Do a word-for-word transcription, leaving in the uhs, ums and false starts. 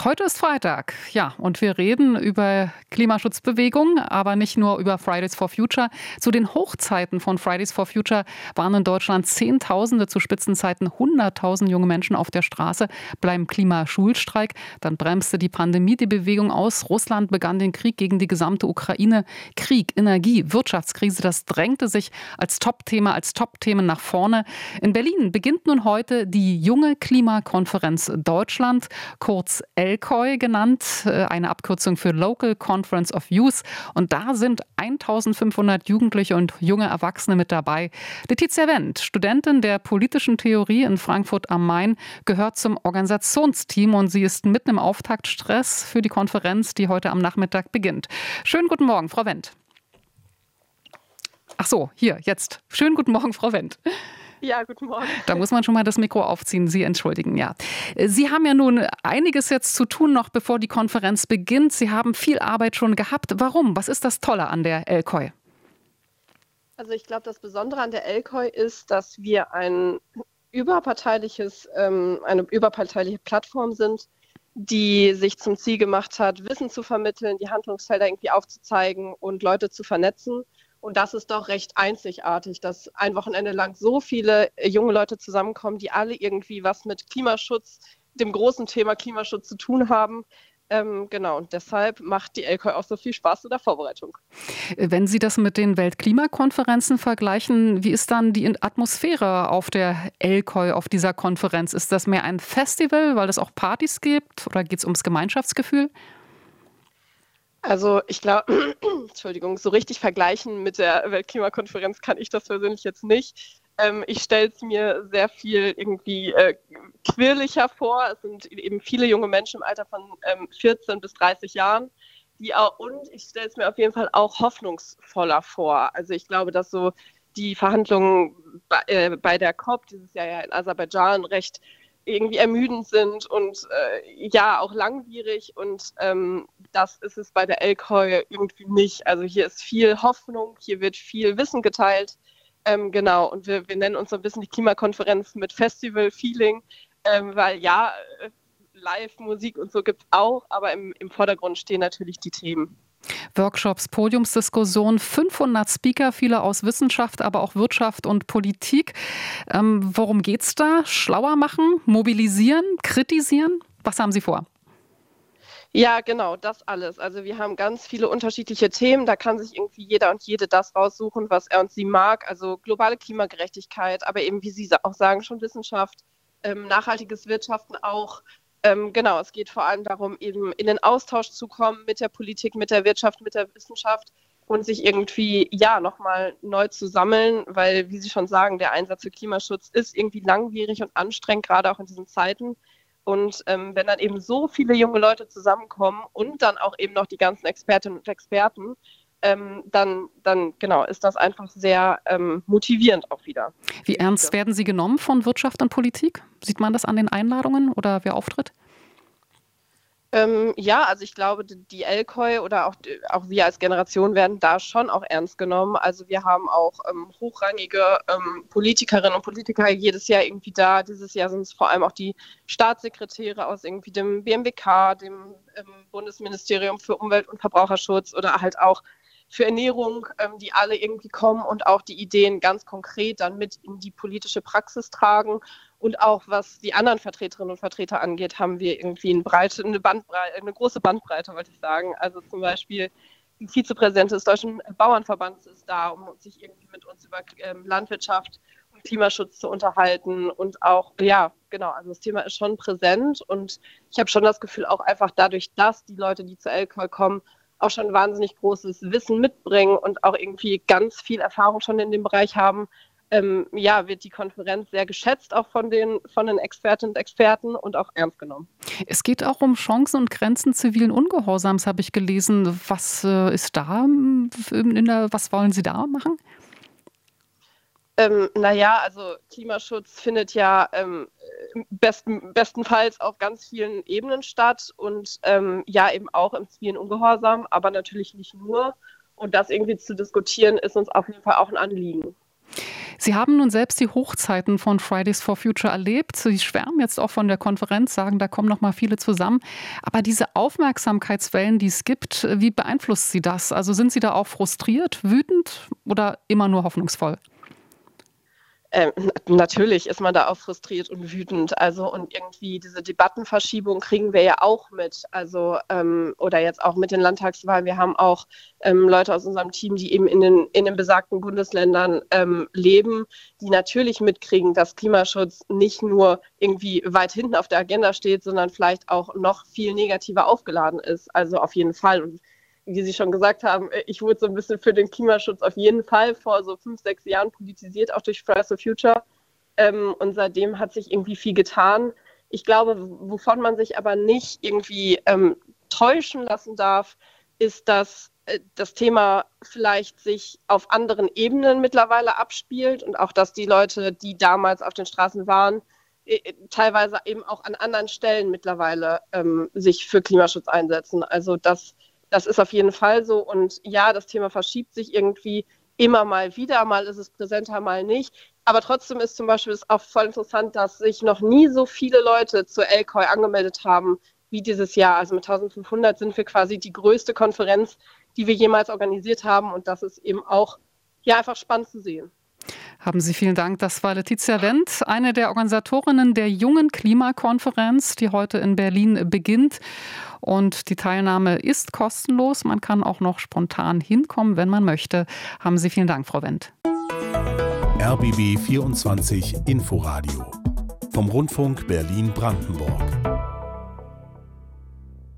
Heute ist Freitag, ja, und wir reden über Klimaschutzbewegung, aber nicht nur über Fridays for Future. Zu den Hochzeiten von Fridays for Future waren in Deutschland Zehntausende, zu Spitzenzeiten hunderttausend junge Menschen auf der Straße beim Klimaschulstreik. Dann bremste die Pandemie die Bewegung aus. Russland begann den Krieg gegen die gesamte Ukraine. Krieg, Energie, Wirtschaftskrise, das drängte sich als Topthema, als Topthemen nach vorne. In Berlin beginnt nun heute die junge Klimakonferenz Deutschland, kurz L C O I genannt, eine Abkürzung für Local Conference of Youth. Und da sind eintausendfünfhundert Jugendliche und junge Erwachsene mit dabei. Letizia Wendt, Studentin der politischen Theorie in Frankfurt am Main, gehört zum Organisationsteam und sie ist mitten im Auftaktstress für die Konferenz, die heute am Nachmittag beginnt. Schönen guten Morgen, Frau Wendt. Ach so, hier, jetzt. Schönen guten Morgen, Frau Wendt. Ja, guten Morgen. Da muss man schon mal das Mikro aufziehen. Sie entschuldigen, ja. Sie haben ja nun einiges jetzt zu tun, noch bevor die Konferenz beginnt. Sie haben viel Arbeit schon gehabt. Warum? Was ist das Tolle an der L C O I? Also ich glaube, das Besondere an der L C O I ist, dass wir ein überparteiliches, ähm, eine überparteiliche Plattform sind, die sich zum Ziel gemacht hat, Wissen zu vermitteln, die Handlungsfelder irgendwie aufzuzeigen und Leute zu vernetzen. Und das ist doch recht einzigartig, dass ein Wochenende lang so viele junge Leute zusammenkommen, die alle irgendwie was mit Klimaschutz, dem großen Thema Klimaschutz zu tun haben. Ähm, genau, und deshalb macht die L C O I auch so viel Spaß in der Vorbereitung. Wenn Sie das mit den Weltklimakonferenzen vergleichen, wie ist dann die Atmosphäre auf der L C O I, auf dieser Konferenz? Ist das mehr ein Festival, weil es auch Partys gibt, oder geht es ums Gemeinschaftsgefühl? Also ich glaube, Entschuldigung, so richtig vergleichen mit der Weltklimakonferenz kann ich das persönlich jetzt nicht. Ähm, ich stelle es mir sehr viel irgendwie äh, quirliger vor. Es sind eben viele junge Menschen im Alter von ähm, vierzehn bis dreißig Jahren, die auch, und ich stelle es mir auf jeden Fall auch hoffnungsvoller vor. Also ich glaube, dass so die Verhandlungen bei, äh, bei der COP dieses Jahr ja in Aserbaidschan recht irgendwie ermüdend sind und äh, ja, auch langwierig, und ähm, das ist es bei der L C O I irgendwie nicht. Also hier ist viel Hoffnung, hier wird viel Wissen geteilt, ähm, genau, und wir, wir nennen uns so ein bisschen die Klimakonferenz mit Festival-Feeling, ähm, weil ja, Live-Musik und so gibt es auch, aber im, im Vordergrund stehen natürlich die Themen. Workshops, Podiumsdiskussionen, fünfhundert Speaker, viele aus Wissenschaft, aber auch Wirtschaft und Politik. Ähm, worum geht's da? Schlauer machen, mobilisieren, kritisieren? Was haben Sie vor? Ja, genau, das alles. Also wir haben ganz viele unterschiedliche Themen. Da kann sich irgendwie jeder und jede das raussuchen, was er und sie mag. Also globale Klimagerechtigkeit, aber eben, wie Sie auch sagen, schon Wissenschaft, ähm, nachhaltiges Wirtschaften auch. Ähm, genau, es geht vor allem darum, eben in den Austausch zu kommen mit der Politik, mit der Wirtschaft, mit der Wissenschaft und sich irgendwie, ja, nochmal neu zu sammeln, weil, wie Sie schon sagen, der Einsatz für Klimaschutz ist irgendwie langwierig und anstrengend, gerade auch in diesen Zeiten. Und ähm, wenn dann eben so viele junge Leute zusammenkommen und dann auch eben noch die ganzen Expertinnen und Experten, ähm, dann, dann genau, ist das einfach sehr ähm, motivierend auch wieder. Wie ernst werden Sie genommen von Wirtschaft und Politik? Sieht man das an den Einladungen oder wer auftritt? Ähm, ja, also ich glaube, die L C O I oder auch, auch wir als Generation werden da schon auch ernst genommen. Also wir haben auch ähm, hochrangige ähm, Politikerinnen und Politiker jedes Jahr irgendwie da. Dieses Jahr sind es vor allem auch die Staatssekretäre aus irgendwie dem B M W K, dem ähm, Bundesministerium für Umwelt und Verbraucherschutz oder halt auch für Ernährung, ähm, die alle irgendwie kommen und auch die Ideen ganz konkret dann mit in die politische Praxis tragen. Und auch was die anderen Vertreterinnen und Vertreter angeht, haben wir irgendwie eine, Breite, eine, Bandbreite, eine große Bandbreite, wollte ich sagen. Also zum Beispiel die Vizepräsidentin des Deutschen Bauernverbands ist da, um sich irgendwie mit uns über ähm, Landwirtschaft und Klimaschutz zu unterhalten. Und auch, ja, genau, also das Thema ist schon präsent. Und ich habe schon das Gefühl, auch einfach dadurch, dass die Leute, die zur L C O I kommen, auch schon wahnsinnig großes Wissen mitbringen und auch irgendwie ganz viel Erfahrung schon in dem Bereich haben, ähm, ja, wird die Konferenz sehr geschätzt, auch von den, von den Expertinnen und Experten, und auch ernst genommen. Es geht auch um Chancen und Grenzen zivilen Ungehorsams, habe ich gelesen. Was äh, ist da, in der, was wollen Sie da machen? Ähm, naja, also Klimaschutz findet ja ähm, besten, bestenfalls auf ganz vielen Ebenen statt und ähm, ja eben auch im zivilen Ungehorsam, aber natürlich nicht nur. Und das irgendwie zu diskutieren, ist uns auf jeden Fall auch ein Anliegen. Sie haben nun selbst die Hochzeiten von Fridays for Future erlebt. Sie schwärmen jetzt auch von der Konferenz, sagen, da kommen noch mal viele zusammen. Aber diese Aufmerksamkeitswellen, die es gibt, wie beeinflusst Sie das? Also sind Sie da auch frustriert, wütend oder immer nur hoffnungsvoll? Ähm, natürlich ist man da auch frustriert und wütend. Also und irgendwie diese Debattenverschiebung kriegen wir ja auch mit. Also ähm, oder jetzt auch mit den Landtagswahlen. Wir haben auch ähm, Leute aus unserem Team, die eben in den, in den besagten Bundesländern ähm, leben, die natürlich mitkriegen, dass Klimaschutz nicht nur irgendwie weit hinten auf der Agenda steht, sondern vielleicht auch noch viel negativer aufgeladen ist. Also auf jeden Fall. Und wie Sie schon gesagt haben, ich wurde so ein bisschen für den Klimaschutz auf jeden Fall vor so fünf, sechs Jahren politisiert, auch durch Fridays for Future. Ähm, und seitdem hat sich irgendwie viel getan. Ich glaube, wovon man sich aber nicht irgendwie ähm, täuschen lassen darf, ist, dass äh, das Thema vielleicht sich auf anderen Ebenen mittlerweile abspielt und auch, dass die Leute, die damals auf den Straßen waren, äh, teilweise eben auch an anderen Stellen mittlerweile ähm, sich für Klimaschutz einsetzen. Also das Das ist auf jeden Fall so. Und ja, das Thema verschiebt sich irgendwie immer mal wieder. Mal ist es präsenter, mal nicht. Aber trotzdem ist zum Beispiel ist auch voll interessant, dass sich noch nie so viele Leute zur L K O I angemeldet haben wie dieses Jahr. Also mit eintausendfünfhundert sind wir quasi die größte Konferenz, die wir jemals organisiert haben. Und das ist eben auch ja, einfach spannend zu sehen. Haben Sie vielen Dank. Das war Letizia Wendt, eine der Organisatorinnen der Jungen Klimakonferenz, die heute in Berlin beginnt. Und die Teilnahme ist kostenlos. Man kann auch noch spontan hinkommen, wenn man möchte. Haben Sie vielen Dank, Frau Wendt. R B B vierundzwanzig Inforadio vom Rundfunk Berlin-Brandenburg.